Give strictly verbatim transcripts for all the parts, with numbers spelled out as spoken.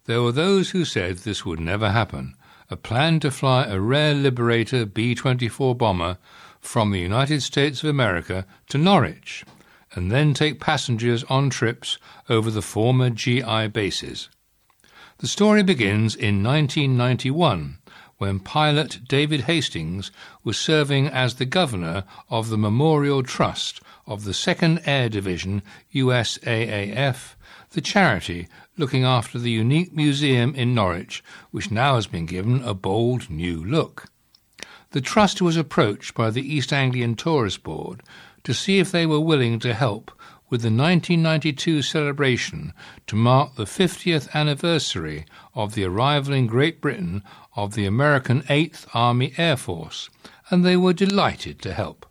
There were those who said this would never happen. A plan to fly a rare Liberator B twenty-four bomber from the United States of America to Norwich, and then take passengers on trips over the former G I bases. The story begins in nineteen ninety-one, when pilot David Hastings was serving as the governor of the Memorial Trust of the second Air Division U S A A F, the charity looking after the unique museum in Norwich, which now has been given a bold new look. The Trust was approached by the East Anglian Tourist Board to see if they were willing to help with the nineteen ninety-two celebration to mark the fiftieth anniversary of the arrival in Great Britain of the American eighth Army Air Force, and they were delighted to help.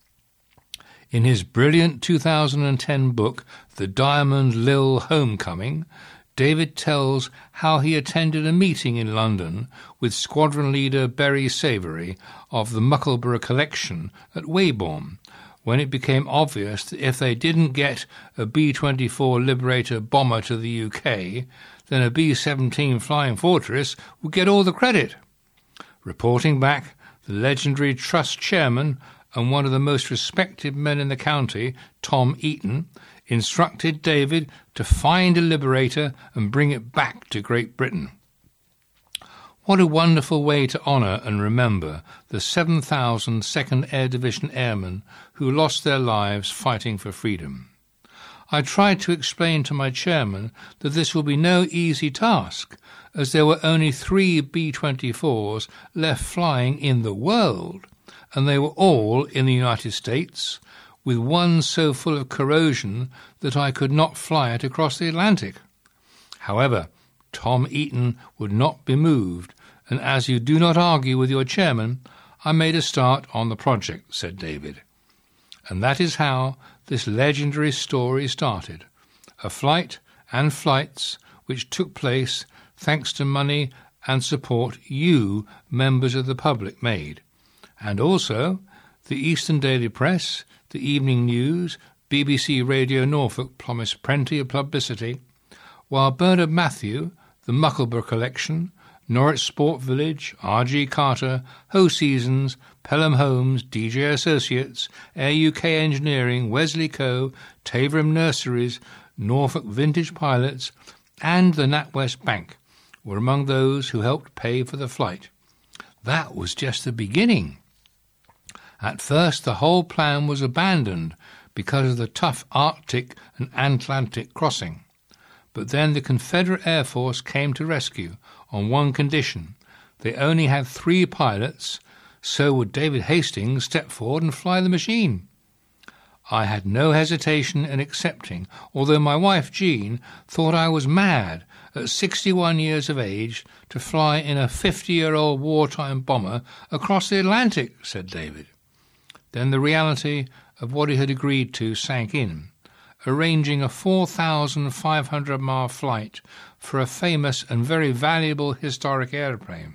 In his brilliant two thousand ten book, The Diamond Lil Homecoming, David tells how he attended a meeting in London with squadron leader Berry Savary of the Muckleburgh Collection at Weybourne, when it became obvious that if they didn't get a B twenty-four Liberator bomber to the U K, then a B seventeen Flying Fortress would get all the credit. Reporting back, the legendary Trust chairman and one of the most respected men in the county, Tom Eaton, instructed David to find a Liberator and bring it back to Great Britain. What a wonderful way to honour and remember the seven thousand second Air Division airmen who lost their lives fighting for freedom. I tried to explain to my chairman that this will be no easy task, as there were only three B twenty-fours left flying in the world, and they were all in the United States, with one so full of corrosion that I could not fly it across the Atlantic. However, Tom Eaton would not be moved, and as you do not argue with your chairman, I made a start on the project, said David. And that is how this legendary story started, a flight and flights which took place thanks to money and support you, members of the public, made. And also, the Eastern Daily Press, the Evening News, B B C Radio Norfolk promised plenty of publicity, while Bernard Matthew, the Muckleburgh Collection, Norwich Sport Village, R G Carter, Ho Seasons, Pelham Homes, D J Associates, Air U K Engineering, Wesley Co., Taveram Nurseries, Norfolk Vintage Pilots, and the NatWest Bank were among those who helped pay for the flight. That was just the beginning. At first the whole plan was abandoned because of the tough Arctic and Atlantic crossing. But then the Confederate Air Force came to rescue on one condition. They only had three pilots, so would David Hastings step forward and fly the machine. I had no hesitation in accepting, although my wife Jean thought I was mad at sixty-one years of age to fly in a fifty-year-old wartime bomber across the Atlantic, said David. Then the reality of what he had agreed to sank in, arranging a four thousand five hundred mile flight for a famous and very valuable historic aeroplane.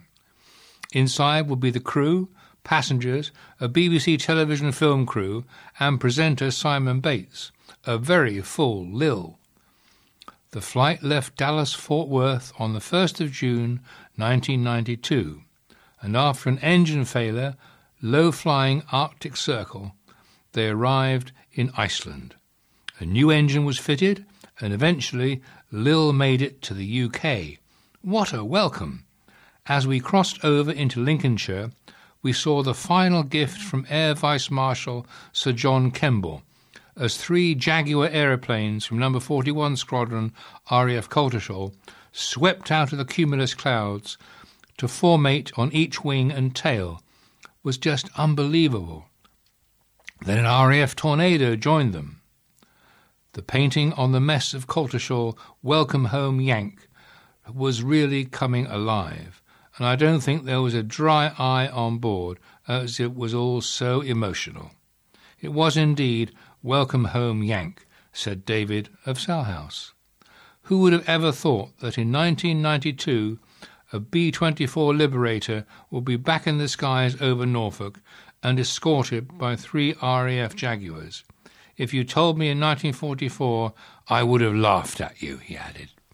Inside would be the crew, passengers, a B B C television film crew, and presenter Simon Bates, a very full Lil. The flight left Dallas-Fort Worth on the first of June nineteen ninety-two, and after an engine failure, low-flying Arctic Circle, they arrived in Iceland. A new engine was fitted, and eventually Lil made it to the U K. What a welcome! As we crossed over into Lincolnshire, we saw the final gift from Air Vice Marshal Sir John Kemble, as three Jaguar aeroplanes from number forty-one Squadron R A F Coltishall swept out of the cumulus clouds to formate on each wing and tail was just unbelievable. Then an R A F Tornado joined them. The painting on the mess of Coltishall, Welcome Home Yank, was really coming alive, and I don't think there was a dry eye on board, as it was all so emotional. It was indeed Welcome Home Yank, said David of Salhouse. Who would have ever thought that in nineteen ninety-two a B twenty-four Liberator would be back in the skies over Norfolk and escorted by three R A F Jaguars? If you told me in nineteen forty-four, I would have laughed at you, he added.